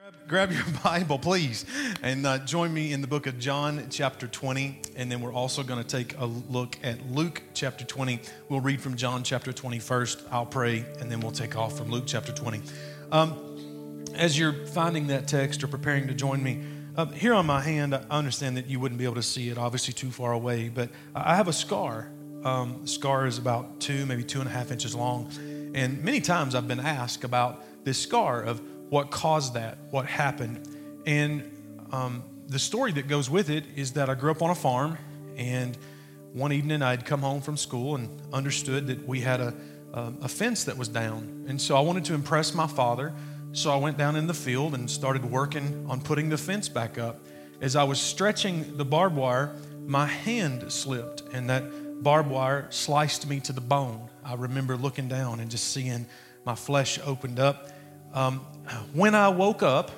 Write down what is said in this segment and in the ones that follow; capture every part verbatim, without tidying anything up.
Grab your Bible, please, and uh, join me in the book of John, chapter twenty, and then we're also going to take a look at Luke, chapter twenty. We'll read from John, chapter twenty first. I'll pray, and then we'll take off from Luke, chapter twenty. Um, as you're finding that text or preparing to join me, uh, here on my hand, I understand that you wouldn't be able to see it, obviously too far away, but I have a scar. Um, the scar is about two, maybe two and a half inches long, and many times I've been asked about this scar of what caused that, what happened. And um, the story that goes with it is that I grew up on a farm, and one evening I'd come home from school and understood that we had a, a, a fence that was down. And so I wanted to impress my father, so I went down in the field and started working on putting the fence back up. As I was stretching the barbed wire, my hand slipped, and that barbed wire sliced me to the bone. I remember looking down and just seeing my flesh opened up. Um, when I woke up,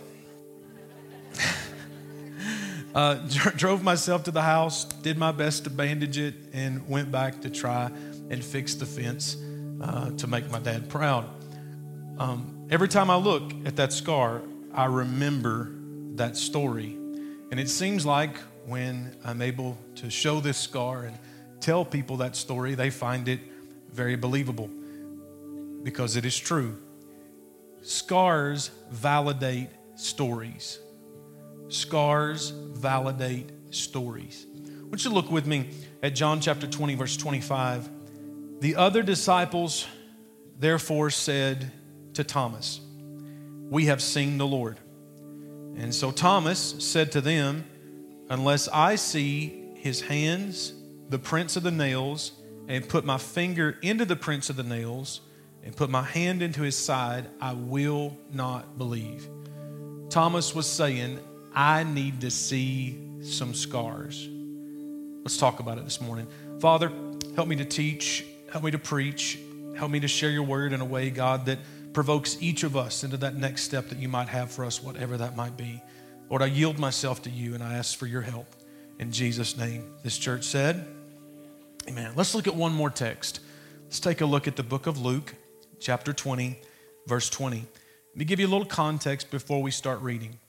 uh, dr- drove myself to the house, did my best to bandage it, and went back to try and fix the fence uh, to make my dad proud. Um, every time I look at that scar, I remember that story. And it seems like when I'm able to show this scar and tell people that story, they find it very believable because it is true. Scars validate stories. Scars validate stories. I want you to look with me at John chapter twenty, verse twenty-five. The other disciples therefore said to Thomas, "We have seen the Lord." And so Thomas said to them, "Unless I see his hands, the prints of the nails, and put my finger into the prints of the nails, and put my hand into his side, I will not believe." Thomas was saying, I need to see some scars. Let's talk about it this morning. Father, help me to teach, help me to preach, help me to share your word in a way, God, that provokes each of us into that next step that you might have for us, whatever that might be. Lord, I yield myself to you and I ask for your help. In Jesus' name, this church said, amen. Let's look at one more text. Let's take a look at the book of Luke, chapter twenty, verse twenty. Let me give you a little context before we start reading.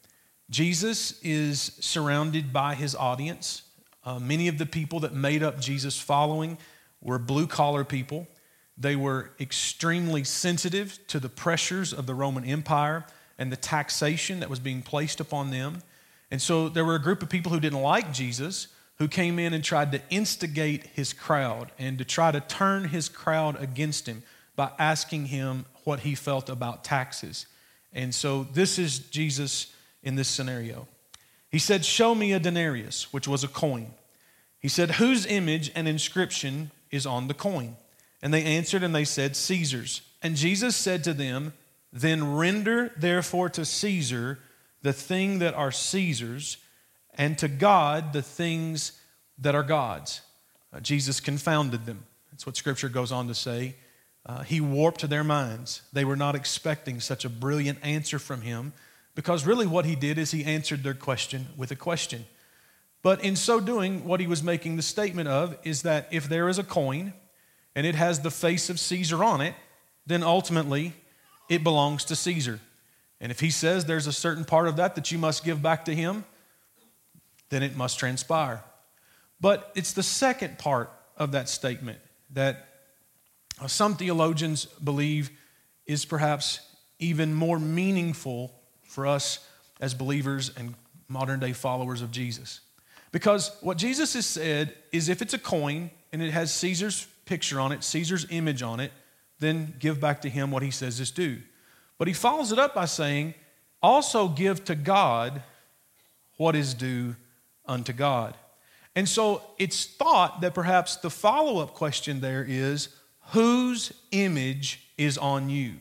Jesus is surrounded by his audience. Uh, many of the people that made up Jesus' following were blue-collar people. They were extremely sensitive to the pressures of the Roman Empire and the taxation that was being placed upon them. And so there were a group of people who didn't like Jesus, who came in and tried to instigate his crowd and to try to turn his crowd against him by asking him what he felt about taxes. And so this is Jesus in this scenario. He said, "Show me a denarius," which was a coin. He said, "Whose image and inscription is on the coin?" And they answered and they said, "Caesar's." And Jesus said to them, "Then render therefore to Caesar the thing that are Caesar's, and to God the things that are God's." Uh, Jesus confounded them. That's what Scripture goes on to say. Uh, he warped their minds. They were not expecting such a brilliant answer from him, because really what he did is he answered their question with a question. But in so doing, what he was making the statement of is that if there is a coin and it has the face of Caesar on it, then ultimately it belongs to Caesar. And if he says there's a certain part of that that you must give back to him, then it must transpire. But it's the second part of that statement that some theologians believe is perhaps even more meaningful for us as believers and modern day followers of Jesus. Because what Jesus has said is if it's a coin and it has Caesar's picture on it, Caesar's image on it, then give back to him what he says is due. But he follows it up by saying, also give to God what is due unto God. And so it's thought that perhaps the follow-up question there is, whose image is on you?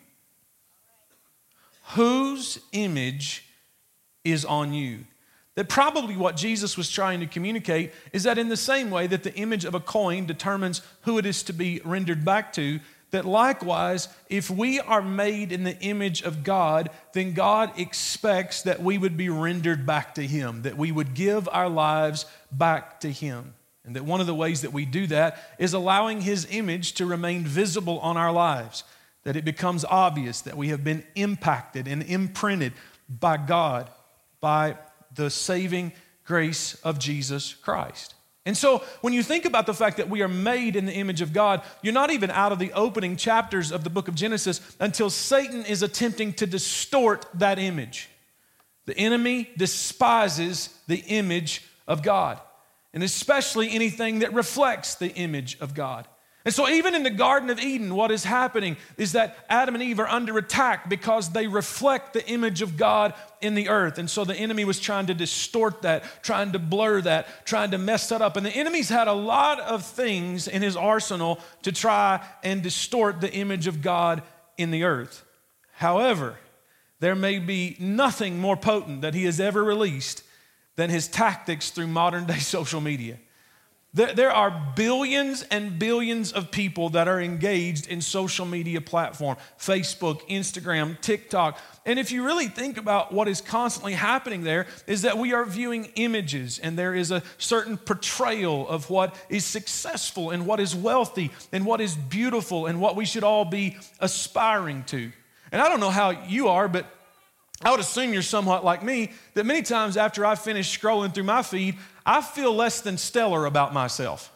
Whose image is on you? That probably what Jesus was trying to communicate is that in the same way that the image of a coin determines who it is to be rendered back to, that likewise, if we are made in the image of God, then God expects that we would be rendered back to Him, that we would give our lives back to Him. And that one of the ways that we do that is allowing His image to remain visible on our lives, that it becomes obvious that we have been impacted and imprinted by God, by the saving grace of Jesus Christ. And so when you think about the fact that we are made in the image of God, you're not even out of the opening chapters of the book of Genesis until Satan is attempting to distort that image. The enemy despises the image of God, and especially anything that reflects the image of God. And so even in the Garden of Eden, what is happening is that Adam and Eve are under attack because they reflect the image of God in the earth. And so the enemy was trying to distort that, trying to blur that, trying to mess that up. And the enemy's had a lot of things in his arsenal to try and distort the image of God in the earth. However, there may be nothing more potent that he has ever released than his tactics through modern day social media. There, there are billions and billions of people that are engaged in social media platform, Facebook, Instagram, TikTok. And if you really think about what is constantly happening there, is that we are viewing images, and there is a certain portrayal of what is successful and what is wealthy and what is beautiful and what we should all be aspiring to. And I don't know how you are, but I would assume you're somewhat like me, that many times after I finish scrolling through my feed, I feel less than stellar about myself.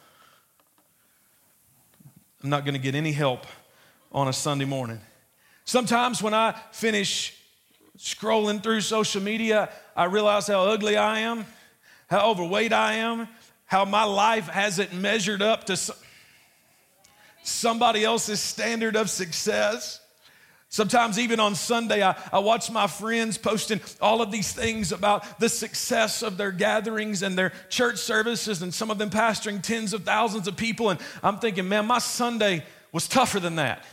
I'm not going to get any help on a Sunday morning. Sometimes when I finish scrolling through social media, I realize how ugly I am, how overweight I am, how my life hasn't measured up to somebody else's standard of success. Sometimes even on Sunday, I, I watch my friends posting all of these things about the success of their gatherings and their church services, and some of them pastoring tens of thousands of people. And I'm thinking, man, my Sunday was tougher than that,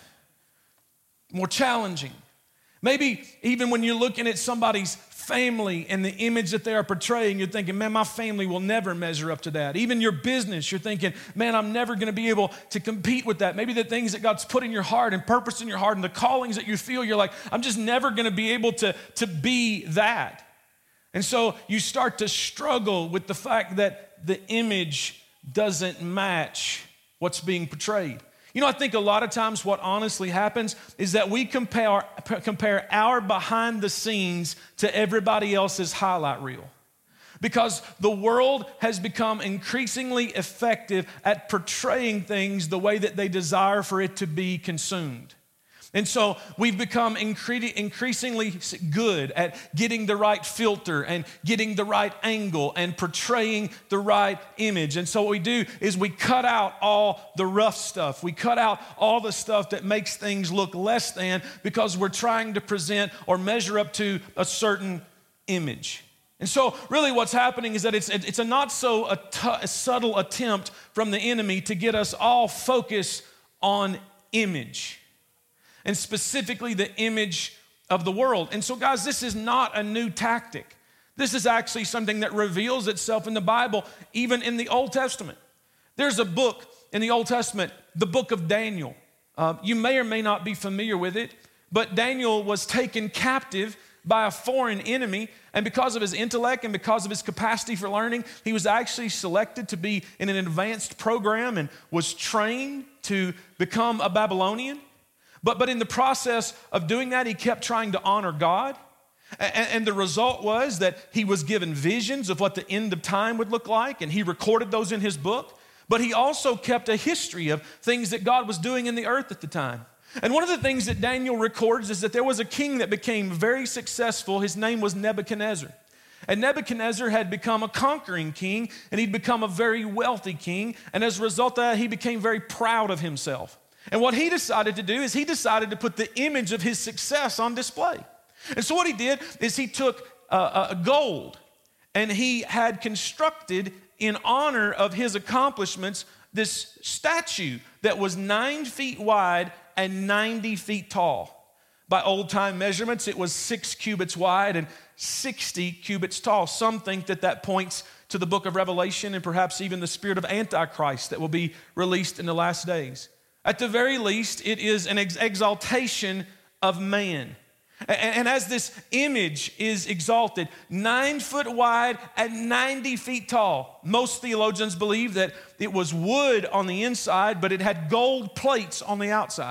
more challenging. Maybe even when you're looking at somebody's family and the image that they are portraying, you're thinking, man, my family will never measure up to that. Even your business, you're thinking, man, I'm never going to be able to compete with that. Maybe the things that God's put in your heart and purpose in your heart and the callings that you feel, you're like, I'm just never going to be able to, to be that. And so you start to struggle with the fact that the image doesn't match what's being portrayed. You know, I think a lot of times what honestly happens is that we compare, compare our behind the scenes to everybody else's highlight reel. Because the world has become increasingly effective at portraying things the way that they desire for it to be consumed. And so we've become incre- increasingly good at getting the right filter and getting the right angle and portraying the right image. And so what we do is we cut out all the rough stuff. We cut out all the stuff that makes things look less than, because we're trying to present or measure up to a certain image. And so really what's happening is that it's, it's a not so a t- a subtle attempt from the enemy to get us all focused on image, and specifically the image of the world. And so guys, this is not a new tactic. This is actually something that reveals itself in the Bible, even in the Old Testament. There's a book in the Old Testament, the book of Daniel. Uh, you may or may not be familiar with it, but Daniel was taken captive by a foreign enemy, and because of his intellect and because of his capacity for learning, he was actually selected to be in an advanced program and was trained to become a Babylonian. But, but in the process of doing that, he kept trying to honor God. And, and the result was that he was given visions of what the end of time would look like, and he recorded those in his book. But he also kept a history of things that God was doing in the earth at the time. And one of the things that Daniel records is that there was a king that became very successful. His name was Nebuchadnezzar. And Nebuchadnezzar had become a conquering king, and he'd become a very wealthy king. And as a result of that, he became very proud of himself. And what he decided to do is he decided to put the image of his success on display. And so what he did is he took uh, uh, gold, and he had constructed in honor of his accomplishments this statue that was nine feet wide and ninety feet tall. By old-time measurements, it was six cubits wide and sixty cubits tall. Some think that that points to the book of Revelation and perhaps even the spirit of Antichrist that will be released in the last days. At the very least, it is an ex- exaltation of man. And, and as this image is exalted, nine foot wide and ninety feet tall, most theologians believe that it was wood on the inside, but it had gold plates on the outside.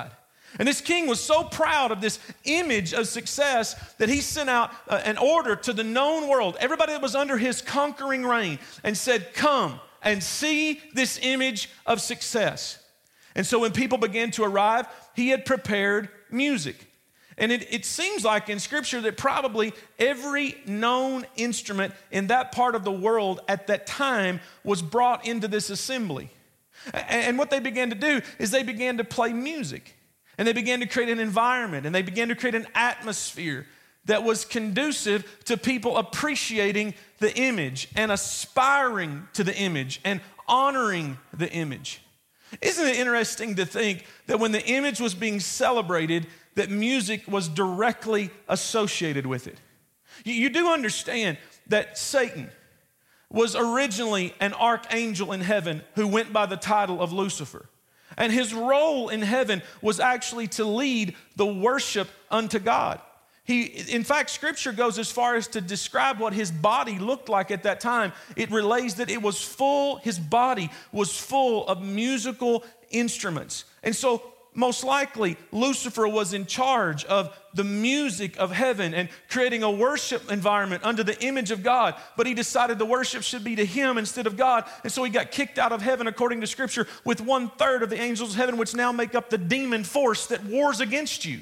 And this king was so proud of this image of success that he sent out uh, an order to the known world, everybody that was under his conquering reign, and said, come and see this image of success. And so when people began to arrive, he had prepared music. And it, it seems like in Scripture that probably every known instrument in that part of the world at that time was brought into this assembly. And what they began to do is they began to play music. And they began to create an environment, and they began to create an atmosphere that was conducive to people appreciating the image and aspiring to the image and honoring the image. Isn't it interesting to think that when the image was being celebrated, that music was directly associated with it? You, you do understand that Satan was originally an archangel in heaven who went by the title of Lucifer. And his role in heaven was actually to lead the worship unto God. He, in fact, Scripture goes as far as to describe what his body looked like at that time. It relays that it was full, his body was full of musical instruments. And so most likely, Lucifer was in charge of the music of heaven and creating a worship environment under the image of God. But he decided the worship should be to him instead of God. And so he got kicked out of heaven, according to Scripture, with one third of the angels of heaven, which now make up the demon force that wars against you.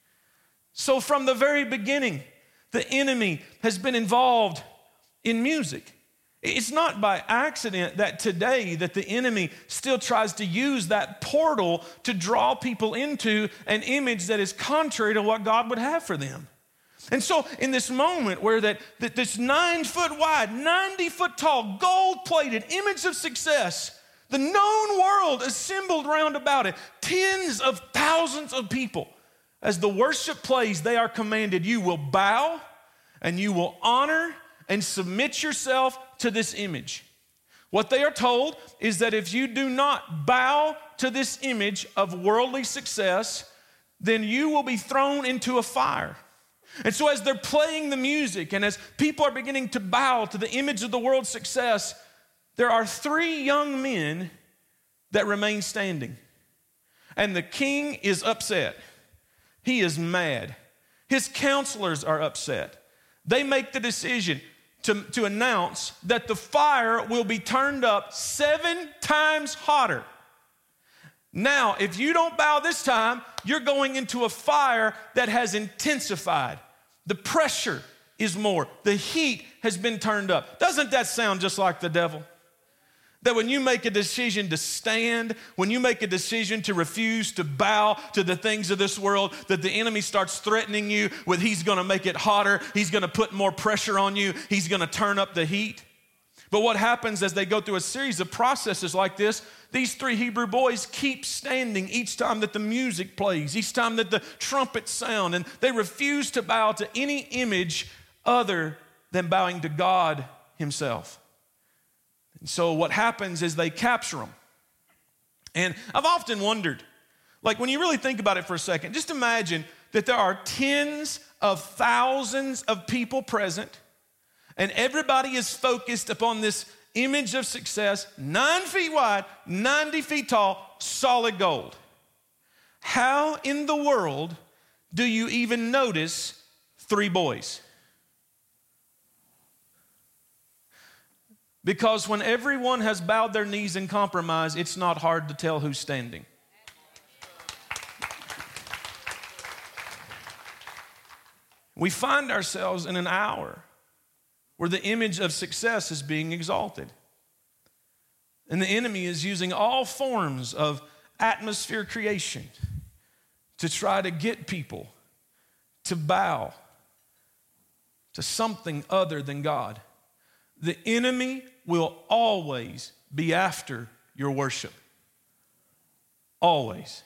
So from the very beginning, the enemy has been involved in music. It's not by accident that today that the enemy still tries to use that portal to draw people into an image that is contrary to what God would have for them. And so in this moment where that, that this nine foot wide, ninety foot tall, gold plated image of success, the known world assembled round about it, tens of thousands of people, as the worship plays, they are commanded, you will bow and you will honor and submit yourself to this image. What they are told is that if you do not bow to this image of worldly success, then you will be thrown into a fire. And so as they're playing the music and as people are beginning to bow to the image of the world's success, there are three young men that remain standing. And the king is upset. He is mad. His counselors are upset. They make the decision to, to announce that the fire will be turned up seven times hotter. Now, if you don't bow this time, you're going into a fire that has intensified. The pressure is more. The heat has been turned up. Doesn't that sound just like the devil? That when you make a decision to stand, when you make a decision to refuse to bow to the things of this world, that the enemy starts threatening you with he's going to make it hotter, he's going to put more pressure on you, he's going to turn up the heat. But what happens as they go through a series of processes like this, these three Hebrew boys keep standing each time that the music plays, each time that the trumpets sound, and they refuse to bow to any image other than bowing to God himself. And so what happens is they capture them. And I've often wondered, like when you really think about it for a second, just imagine that there are tens of thousands of people present, and everybody is focused upon this image of success, nine feet wide, ninety feet tall, solid gold. How in the world do you even notice three boys? Because when everyone has bowed their knees in compromise, it's not hard to tell who's standing. We find ourselves in an hour where the image of success is being exalted. And the enemy is using all forms of atmosphere creation to try to get people to bow to something other than God. The enemy will always be after your worship. Always.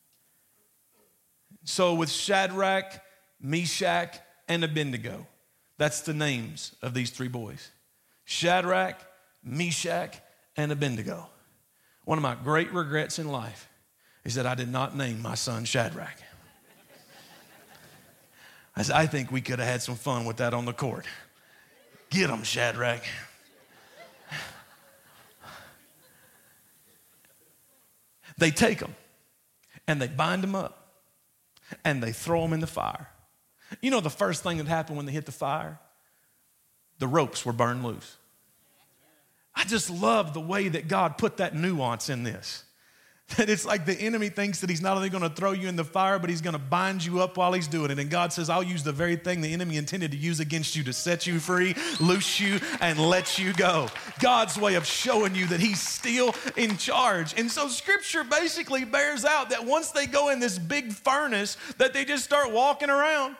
So with Shadrach, Meshach, and Abednego, that's the names of these three boys. Shadrach, Meshach, and Abednego. One of my great regrets in life is that I did not name my son Shadrach. I think we could have had some fun with that on the court. Get him, Shadrach. They take him and they bind him up and they throw them in the fire. You know the first thing that happened when they hit the fire? The ropes were burned loose. I just love the way that God put that nuance in this. That it's like the enemy thinks that he's not only going to throw you in the fire, but he's going to bind you up while he's doing it. And God says, I'll use the very thing the enemy intended to use against you to set you free, loose you, and let you go. God's way of showing you that he's still in charge. And so Scripture basically bears out that once they go in this big furnace, that they just start walking around.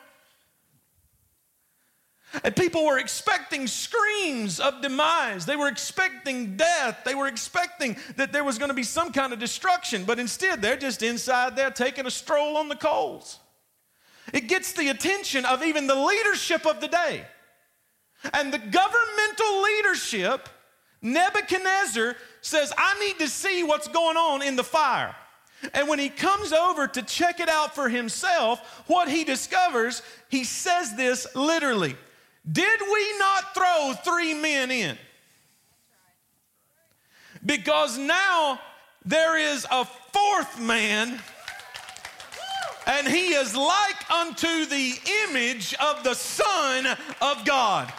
And people were expecting screams of demise. They were expecting death. They were expecting that there was going to be some kind of destruction. But instead, they're just inside there taking a stroll on the coals. It gets the attention of even the leadership of the day. And the governmental leadership, Nebuchadnezzar, says, I need to see what's going on in the fire. And when he comes over to check it out for himself, what he discovers, he says this literally. Did we not throw three men in? Because now there is a fourth man, and he is like unto the image of the Son of God.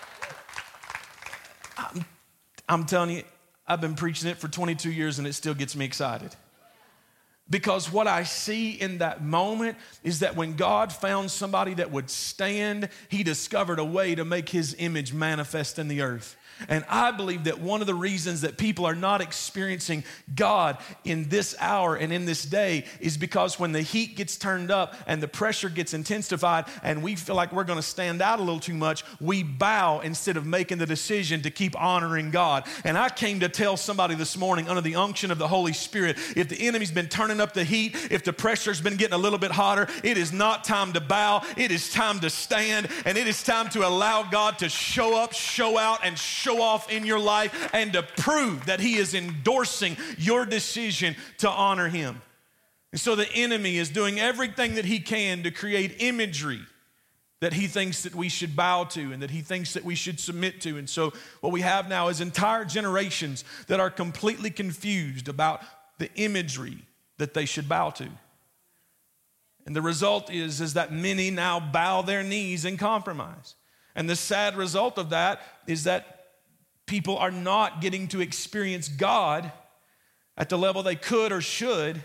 I'm, I'm telling you, I've been preaching it for twenty-two years, and it still gets me excited. Because what I see in that moment is that when God found somebody that would stand, he discovered a way to make his image manifest in the earth. And I believe that one of the reasons that people are not experiencing God in this hour and in this day is because when the heat gets turned up and the pressure gets intensified and we feel like we're going to stand out a little too much, we bow instead of making the decision to keep honoring God. And I came to tell somebody this morning under the unction of the Holy Spirit, if the enemy's been turning up the heat, if the pressure's been getting a little bit hotter, it is not time to bow. It is time to stand, and it is time to allow God to show up, show out, and show off in your life, and to prove that he is endorsing your decision to honor him. And so the enemy is doing everything that he can to create imagery that he thinks that we should bow to and that he thinks that we should submit to. And so what we have now is entire generations that are completely confused about the imagery that they should bow to. And the result is, is that many now bow their knees in compromise. And the sad result of that is that people are not getting to experience God at the level they could or should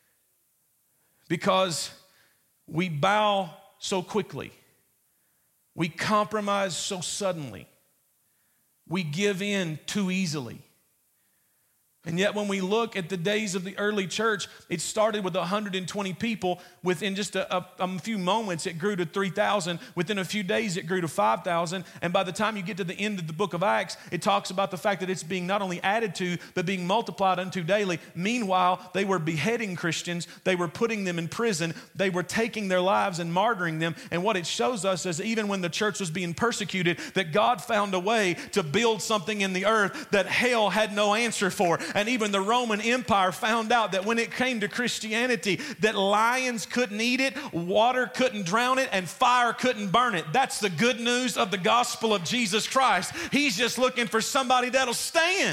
because we bow so quickly. We compromise so suddenly. We give in too easily. And yet when we look at the days of the early church, it started with one hundred twenty people. Within just a, a, a few moments, it grew to three thousand. Within a few days, it grew to five thousand. And by the time you get to the end of the book of Acts, it talks about the fact that it's being not only added to, but being multiplied unto daily. Meanwhile, they were beheading Christians. They were putting them in prison. They were taking their lives and martyring them. And what it shows us is even when the church was being persecuted, that God found a way to build something in the earth that hell had no answer for. And even the Roman Empire found out that when it came to Christianity, that lions couldn't eat it, water couldn't drown it, and fire couldn't burn it. That's the good news of the gospel of Jesus Christ. He's just looking for somebody that'll stand.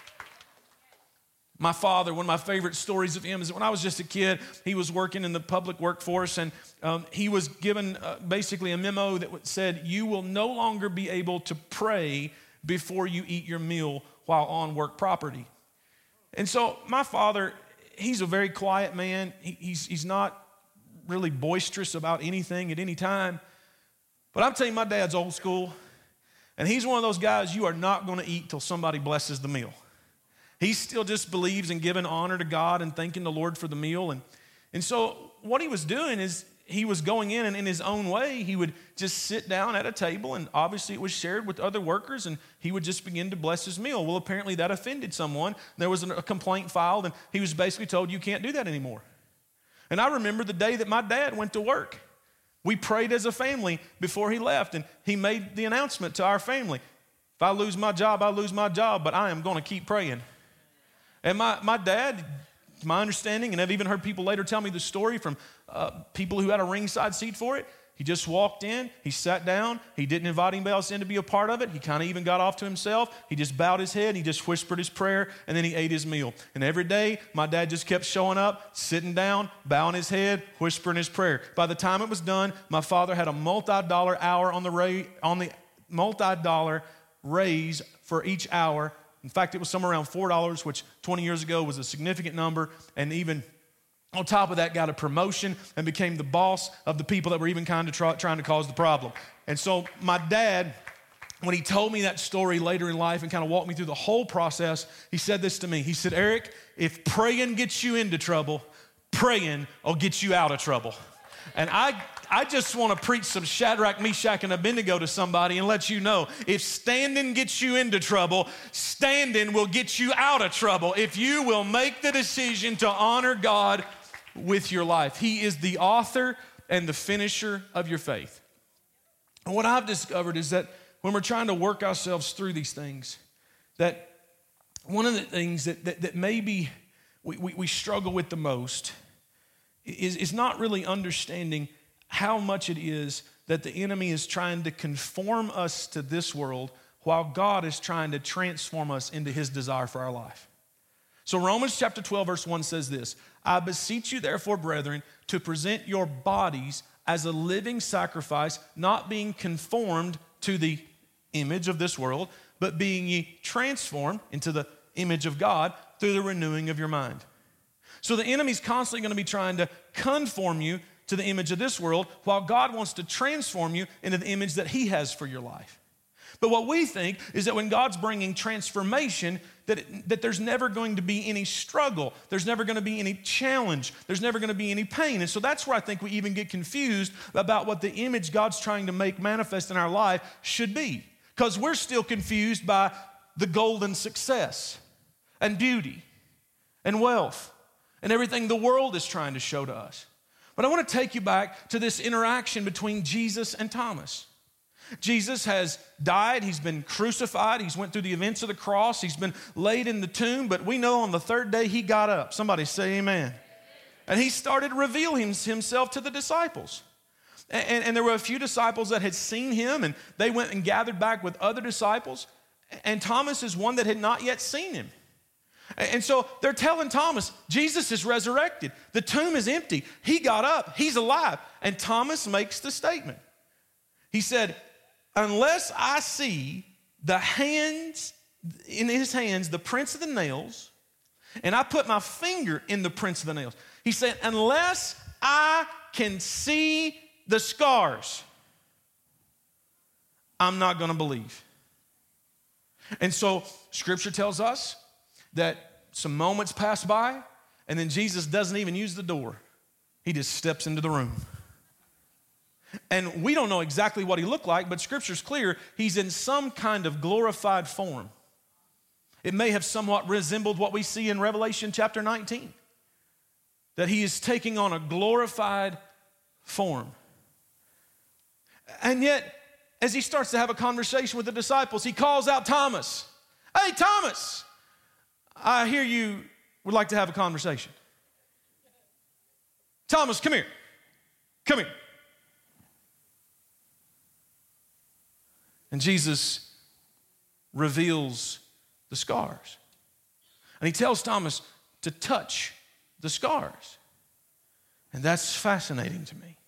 My father, one of my favorite stories of him is when I was just a kid, he was working in the public workforce, and um, he was given uh, basically a memo that said, you will no longer be able to pray before you eat your meal while on work property. And so my father, he's a very quiet man. He, he's, he's not really boisterous about anything at any time. But I'm telling you, my dad's old school. And he's one of those guys you are not going to eat till somebody blesses the meal. He still just believes in giving honor to God and thanking the Lord for the meal. And, and so what he was doing is he was going in, and in his own way, he would just sit down at a table, and obviously it was shared with other workers, and he would just begin to bless his meal. Well, apparently that offended someone. There was a complaint filed, and he was basically told, you can't do that anymore. And I remember the day that my dad went to work. We prayed as a family before he left, and he made the announcement to our family, if I lose my job, I lose my job, but I am going to keep praying. And my, my dad, to my understanding, and I've even heard people later tell me the story from uh, people who had a ringside seat for it, He just walked in, he sat down, he didn't invite anybody else in to be a part of it. He kind of even got off to himself. He just bowed his head, he just whispered his prayer, and then he ate his meal. And every day, my dad just kept showing up, sitting down, bowing his head, whispering his prayer. By the time it was done, my father had a multi-dollar hour on the ra- on the multi-dollar raise for each hour. In fact, it was somewhere around four dollars, which twenty years ago was a significant number, and even on top of that, got a promotion and became the boss of the people that were even kind of try, trying to cause the problem. And so my dad, when he told me that story later in life and kind of walked me through the whole process, he said this to me. He said, Eric, if praying gets you into trouble, praying will get you out of trouble. And I, I just want to preach some Shadrach, Meshach, and Abednego to somebody and let you know, if standing gets you into trouble, standing will get you out of trouble if you will make the decision to honor God with your life. He is the author and the finisher of your faith. And what I've discovered is that when we're trying to work ourselves through these things, that one of the things that, that, that maybe we, we, we struggle with the most is, is not really understanding how much it is that the enemy is trying to conform us to this world while God is trying to transform us into his desire for our life. So Romans chapter twelve, verse one says this, I beseech you therefore, brethren, to present your bodies as a living sacrifice, not being conformed to the image of this world, but being ye transformed into the image of God through the renewing of your mind. So the enemy's constantly going to be trying to conform you to the image of this world, while God wants to transform you into the image that he has for your life. But what we think is that when God's bringing transformation, that, it, that there's never going to be any struggle. There's never going to be any challenge. There's never going to be any pain. And so that's where I think we even get confused about what the image God's trying to make manifest in our life should be. Because we're still confused by the golden success and beauty and wealth and everything the world is trying to show to us. But I want to take you back to this interaction between Jesus and Thomas. Jesus has died, he's been crucified, he's went through the events of the cross, he's been laid in the tomb, but we know on the third day he got up. Somebody say amen. And he started to reveal himself to the disciples. And, and, and there were a few disciples that had seen him, and they went and gathered back with other disciples, and Thomas is one that had not yet seen him. And so they're telling Thomas, Jesus is resurrected. The tomb is empty. He got up. He's alive. And Thomas makes the statement. He said, unless I see the hands, in his hands, the prints of the nails, and I put my finger in the prints of the nails. He said, unless I can see the scars, I'm not going to believe. And so Scripture tells us that some moments pass by, and then Jesus doesn't even use the door. He just steps into the room. And we don't know exactly what he looked like, but Scripture's clear. He's in some kind of glorified form. It may have somewhat resembled what we see in Revelation chapter nineteen, that he is taking on a glorified form. And yet, as he starts to have a conversation with the disciples, he calls out Thomas. Hey, Thomas, I hear you would like to have a conversation. Thomas, come here. Come here. And Jesus reveals the scars. And he tells Thomas to touch the scars. And that's fascinating to me,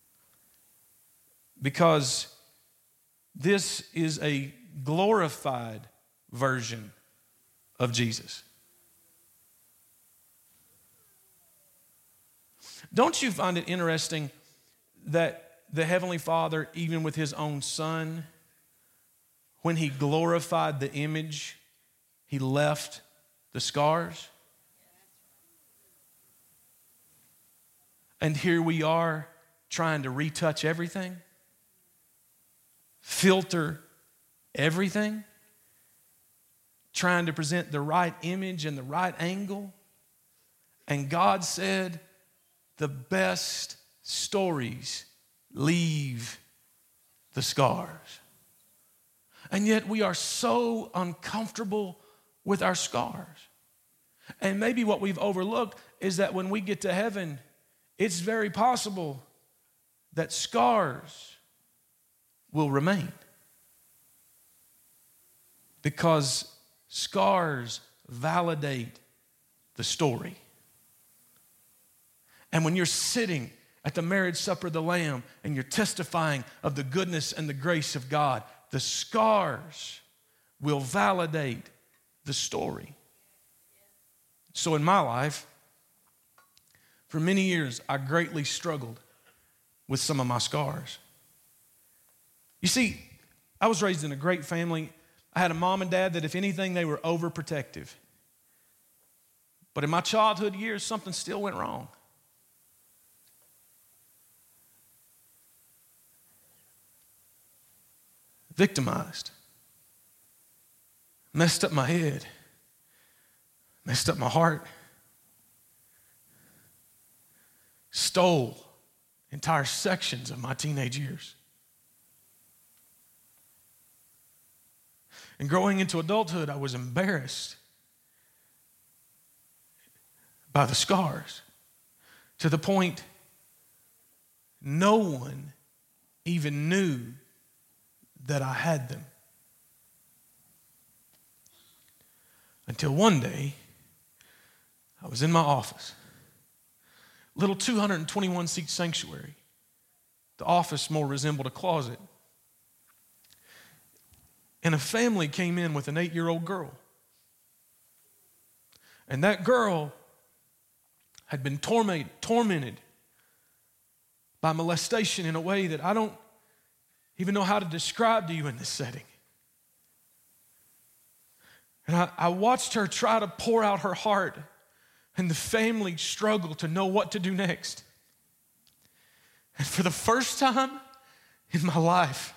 because this is a glorified version of Jesus. Don't you find it interesting that the Heavenly Father, even with his own Son, when he glorified the image, he left the scars? And here we are trying to retouch everything, filter everything, trying to present the right image and the right angle. And God said, the best stories leave the scars. And yet we are so uncomfortable with our scars. And maybe what we've overlooked is that when we get to heaven, it's very possible that scars will remain. Because scars validate the story. And when you're sitting at the marriage supper of the Lamb and you're testifying of the goodness and the grace of God, the scars will validate the story. So in my life, for many years, I greatly struggled with some of my scars. You see, I was raised in a great family. I had a mom and dad that, if anything, they were overprotective. But in my childhood years, something still went wrong. Victimized. Messed up my head. Messed up my heart. Stole entire sections of my teenage years. And growing into adulthood, I was embarrassed by the scars, to the point no one even knew that I had them. Until one day, I was in my office, little two hundred twenty-one seat sanctuary. The office more resembled a closet. And a family came in with an eight-year-old girl. And that girl had been tormented, tormented by molestation in a way that I don't even know how to describe to you in this setting. And I, I watched her try to pour out her heart, and the family struggled to know what to do next. And for the first time in my life,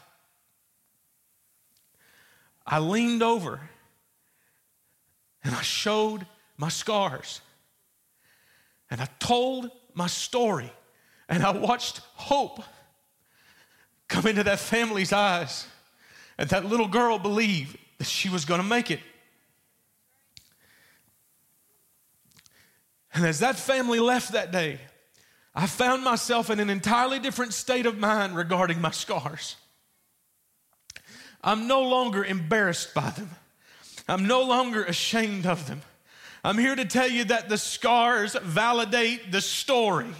I leaned over and I showed my scars. And I told my story. And I watched hope come into that family's eyes. And that little girl believed that she was going to make it. And as that family left that day, I found myself in an entirely different state of mind regarding my scars. I'm no longer embarrassed by them. I'm no longer ashamed of them. I'm here to tell you that the scars validate the story.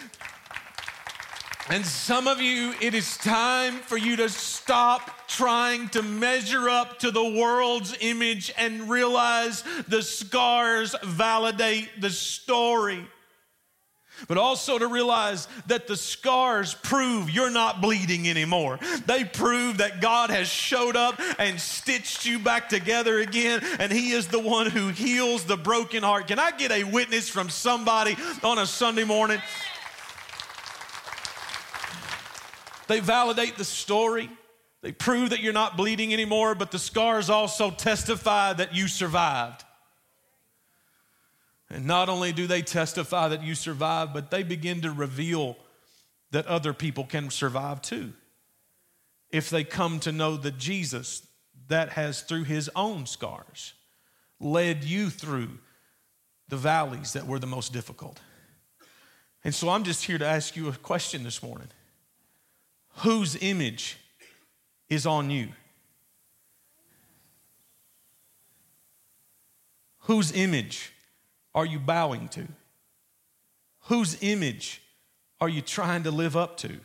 And some of you, it is time for you to stop trying to measure up to the world's image and realize the scars validate the story. But also to realize that the scars prove you're not bleeding anymore. They prove that God has showed up and stitched you back together again, and He is the one who heals the broken heart. Can I get a witness from somebody on a Sunday morning? They validate the story. They prove that you're not bleeding anymore, but the scars also testify that you survived. And not only do they testify that you survived, but they begin to reveal that other people can survive too, if they come to know the Jesus that has, through His own scars, led you through the valleys that were the most difficult. And so I'm just here to ask you a question this morning. Whose image is on you? Whose image are you bowing to? Whose image are you trying to live up to?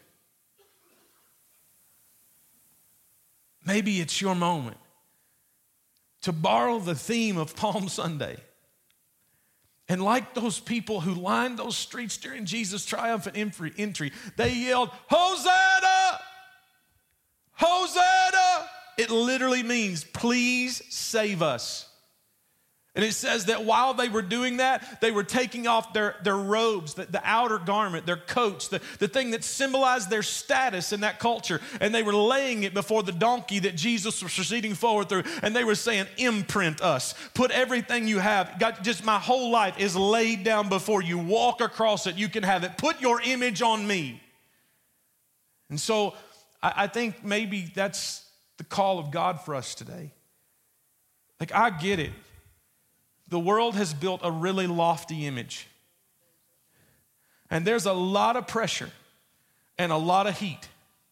Maybe it's your moment to borrow the theme of Palm Sunday. And like those people who lined those streets during Jesus' triumphant entry, they yelled, "Hosanna! Hosanna!" It literally means, please save us. And it says that while they were doing that, they were taking off their, their robes, the, the outer garment, their coats, the, the thing that symbolized their status in that culture. And they were laying it before the donkey that Jesus was proceeding forward through. And they were saying, imprint us. Put everything you have. God, just my whole life is laid down before you. Walk across it. You can have it. Put your image on me. And so I, I think maybe that's the call of God for us today. Like, I get it. The world has built a really lofty image. And there's a lot of pressure and a lot of heat.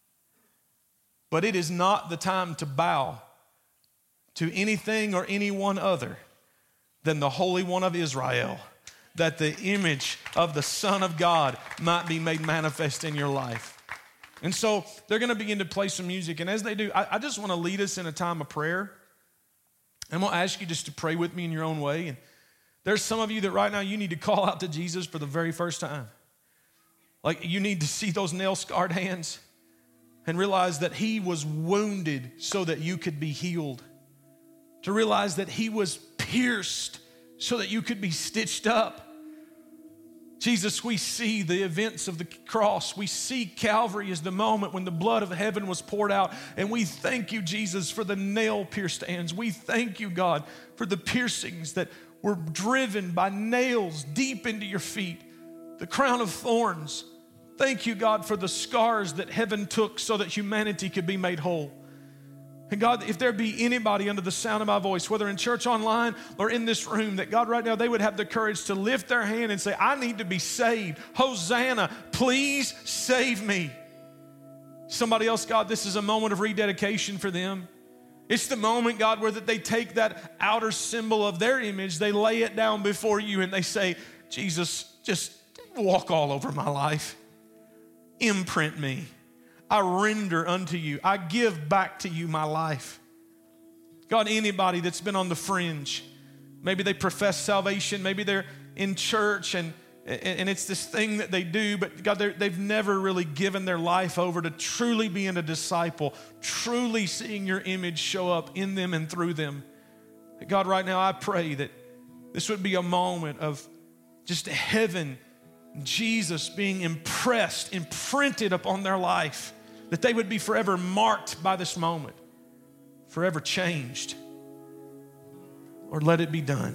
But it is not the time to bow to anything or anyone other than the Holy One of Israel, that the image of the Son of God might be made manifest in your life. And so they're going to begin to play some music. And as they do, I, I just want to lead us in a time of prayer. I'm going to ask you just to pray with me in your own way. And there's some of you that right now you need to call out to Jesus for the very first time. Like you need to see those nail-scarred hands and realize that he was wounded so that you could be healed. To realize that he was pierced so that you could be stitched up. Jesus, we see the events of the cross. We see Calvary as the moment when the blood of heaven was poured out. And we thank you, Jesus, for the nail-pierced hands. We thank you, God, for the piercings that were driven by nails deep into your feet. The crown of thorns. Thank you, God, for the scars that heaven took so that humanity could be made whole. And God, if there be anybody under the sound of my voice, whether in church online or in this room, that God right now, they would have the courage to lift their hand and say, I need to be saved. Hosanna, please save me. Somebody else, God, this is a moment of rededication for them. It's the moment, God, where that they take that outer symbol of their image, they lay it down before you and they say, Jesus, just walk all over my life. Imprint me. I render unto you. I give back to you my life. God, anybody that's been on the fringe, maybe they profess salvation, maybe they're in church and, and it's this thing that they do, but God, they've never really given their life over to truly being a disciple, truly seeing your image show up in them and through them. God, right now I pray that this would be a moment of just heaven, Jesus being impressed, imprinted upon their life. That they would be forever marked by this moment, forever changed. Lord, let it be done.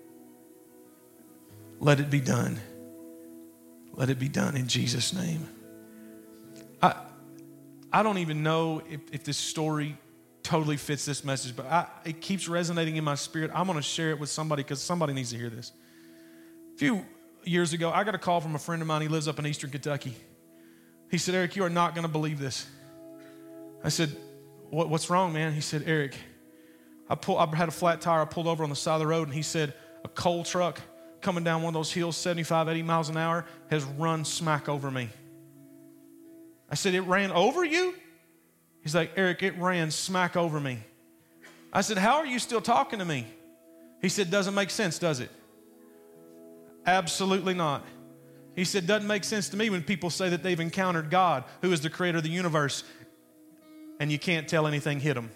Let it be done. Let it be done in Jesus' name. I, I don't even know if, if this story totally fits this message, but I, it keeps resonating in my spirit. I'm going to share it with somebody because somebody needs to hear this. A few years ago, I got a call from a friend of mine. He lives up in Eastern Kentucky. He said, Eric, you are not going to believe this. I said, what, what's wrong, man? He said, Eric, I, pull, I had a flat tire. I pulled over on the side of the road, and he said, a coal truck coming down one of those hills, seventy-five, eighty miles an hour, has run smack over me. I said, it ran over you? He's like, Eric, it ran smack over me. I said, how are you still talking to me? He said, doesn't make sense, does it? Absolutely not. He said, doesn't make sense to me when people say that they've encountered God, who is the creator of the universe, and you can't tell anything hit them.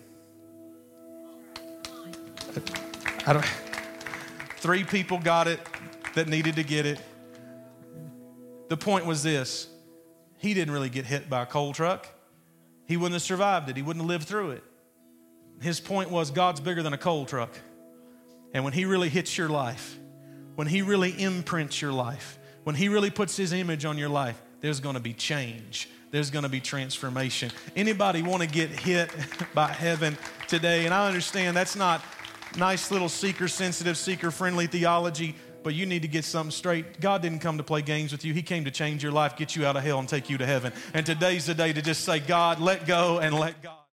I don't, three people got it that needed to get it. The point was this. He didn't really get hit by a coal truck. He wouldn't have survived it. He wouldn't have lived through it. His point was God's bigger than a coal truck. And when he really hits your life, when he really imprints your life, when he really puts his image on your life, there's going to be change. There's going to be transformation. Anybody want to get hit by heaven today? And I understand that's not nice little seeker-sensitive, seeker-friendly theology, but you need to get something straight. God didn't come to play games with you. He came to change your life, get you out of hell, and take you to heaven. And today's the day to just say, God, let go and let God.